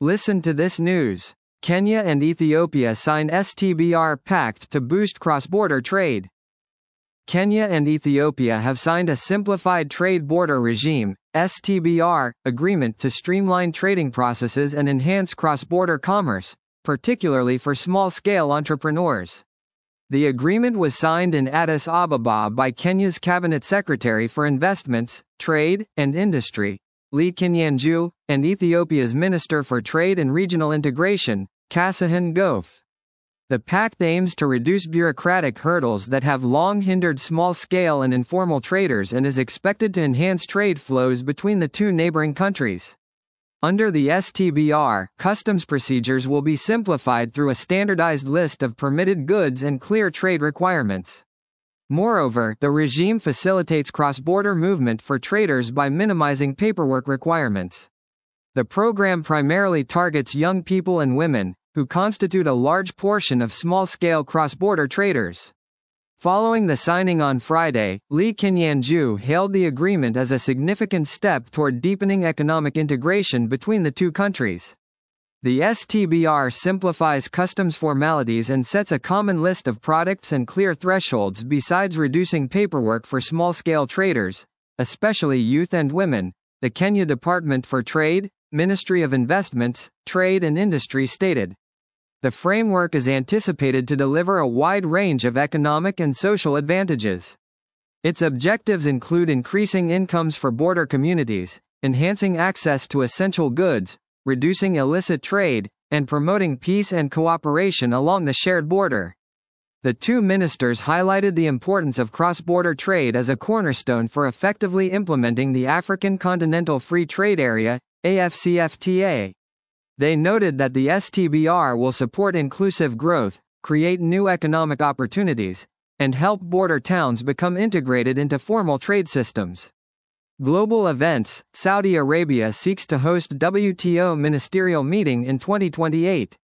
Listen to this news. Kenya and Ethiopia sign STBR pact to boost cross-border trade. Kenya and Ethiopia have signed a Simplified Trade Border Regime (STBR) agreement to streamline trading processes and enhance cross-border commerce, particularly for small-scale entrepreneurs. The agreement was signed in Addis Ababa by Kenya's Cabinet Secretary for Investments, Trade, and Industry, Lee Kinyanjui, and Ethiopia's Minister for Trade and Regional Integration, Kasahan Gof. The pact aims to reduce bureaucratic hurdles that have long hindered small-scale and informal traders and is expected to enhance trade flows between the two neighboring countries. Under the STBR, customs procedures will be simplified through a standardized list of permitted goods and clear trade requirements. Moreover, the regime facilitates cross-border movement for traders by minimizing paperwork requirements. The program primarily targets young people and women, who constitute a large portion of small-scale cross-border traders. Following the signing on Friday, Lee Kinyanjui hailed the agreement as a significant step toward deepening economic integration between the two countries. The STBR simplifies customs formalities and sets a common list of products and clear thresholds besides reducing paperwork for small-scale traders, especially youth and women, the Kenya Department for Trade, Ministry of Investments, Trade and Industry stated. The framework is anticipated to deliver a wide range of economic and social advantages. Its objectives include increasing incomes for border communities, enhancing access to essential goods, reducing illicit trade, and promoting peace and cooperation along the shared border. The two ministers highlighted the importance of cross-border trade as a cornerstone for effectively implementing the African Continental Free Trade Area, AfCFTA. They noted that the STBR will support inclusive growth, create new economic opportunities, and help border towns become integrated into formal trade systems. Global events. Saudi Arabia seeks to host WTO ministerial meeting in 2028.